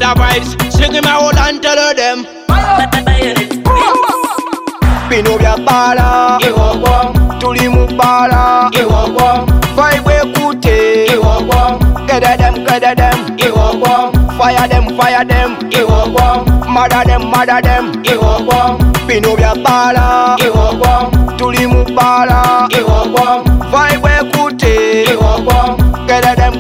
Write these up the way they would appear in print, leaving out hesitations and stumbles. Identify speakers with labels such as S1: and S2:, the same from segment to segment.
S1: Mother vibes, sing him out and tell them. Pino vya bala, tuli mubala, vibe kute, get them, fire them, murder them, Pino vya bala, tuli mubala, vibe kute, get them,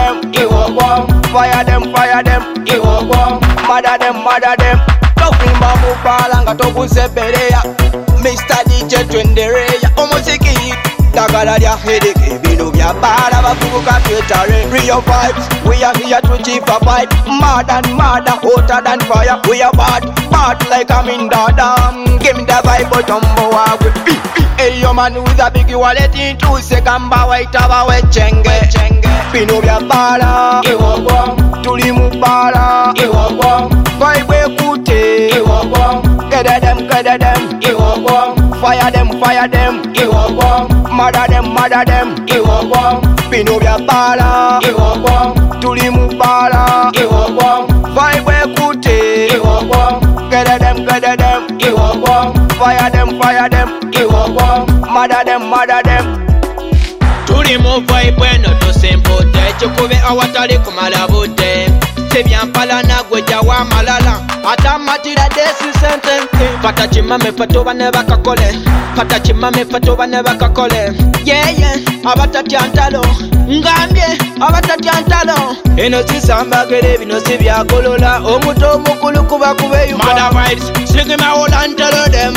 S1: fire them, murder them. Tofimba mubala nga tobusebereya Mr. DJ Twendereya Omuziki Dagala lya hedeke Bino bya bala bakubuka twetare Real vibes, we are here to keep a fight Mad and madder, hotter than fire We are bad like I'm in Dada Give me the vibe, but tumbo wawe Hey yo man with a big wallet in 2 seconds White abawe chenge Bino bya bala Tuli mubala Vibe kute Get them Fire them Murder them Pino vya bala Tuli mubala Vibe kute Get them Fire them Murder them Tuli mu vibe no to sempote Chukube awatali kumala bote Sebyan pala na gweja wa malala Ata matira desi sentence Fata chimame fatoba neba kakole Fata chimame fatoba neba kakole Yeah Abata tiantalo Ngambye Abata tiantalo Eno sisamba gere bino sibya kolola Omuto mukulu kuba kube yuka Mother vibes Sing him out and tell them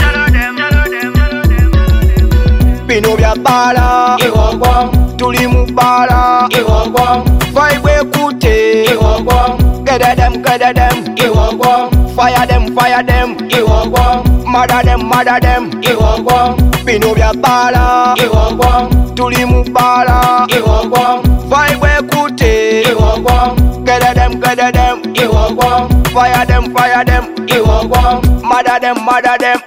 S1: Pino vya bala Tuli mubala Vibe kute Get them Fire them Murder them Pino vya bala Tuli mubala Vibe kute Get them Fire them Murder them